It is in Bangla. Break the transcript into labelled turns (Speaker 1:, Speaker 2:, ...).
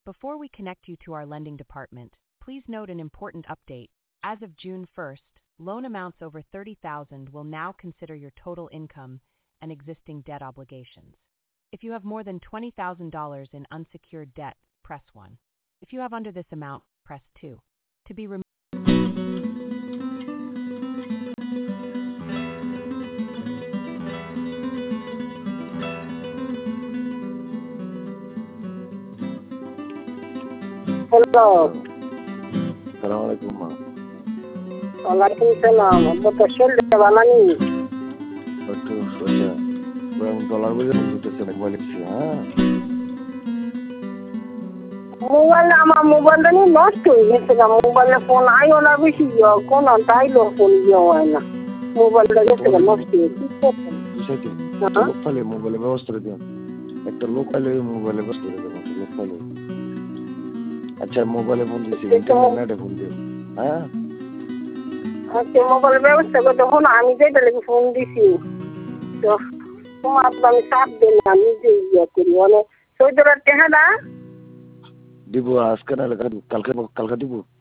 Speaker 1: Before we connect you to our lending department, please note an important update. As of June 1st, loan amounts over $30,000 will now consider your total income and existing debt obligations. If you have more than $20,000 in unsecured debt, press 1. If you have under this amount, press 2. To be removed.
Speaker 2: Hello.
Speaker 3: Assalamualaikum, Ma.
Speaker 2: Waalaikumsalam. Apa pasal dia balani?
Speaker 3: Betul, saja. Bang dolar boleh untuk saya balik sih, ha?
Speaker 2: Mobile ni lost हो गया तो मोबाइल फोन आयो ना भी सी यो कौन आता है लो फोन यो है ना मोबाइल लगे तो lost हो गया
Speaker 3: Bisa tu. Lokal mobile ব্যবস্থা দিন। একটা লোকাল মোবাইল ব্যবস্থা দিন, লোকাল। আচ্ছা মোবাইলে ফোন দিছি, ইন্টারনেটে ফোন দিও। হ্যাঁ?
Speaker 2: আচ্ছা মোবাইল ব্যবস্থা করতে হলো আমি যেটা লাগি ফোন দিছি তো তোমার আমি সাথ দেন আমি যে ইয়া করি মানে 14 টাকা না
Speaker 3: দিব আজকে না কালকে দিব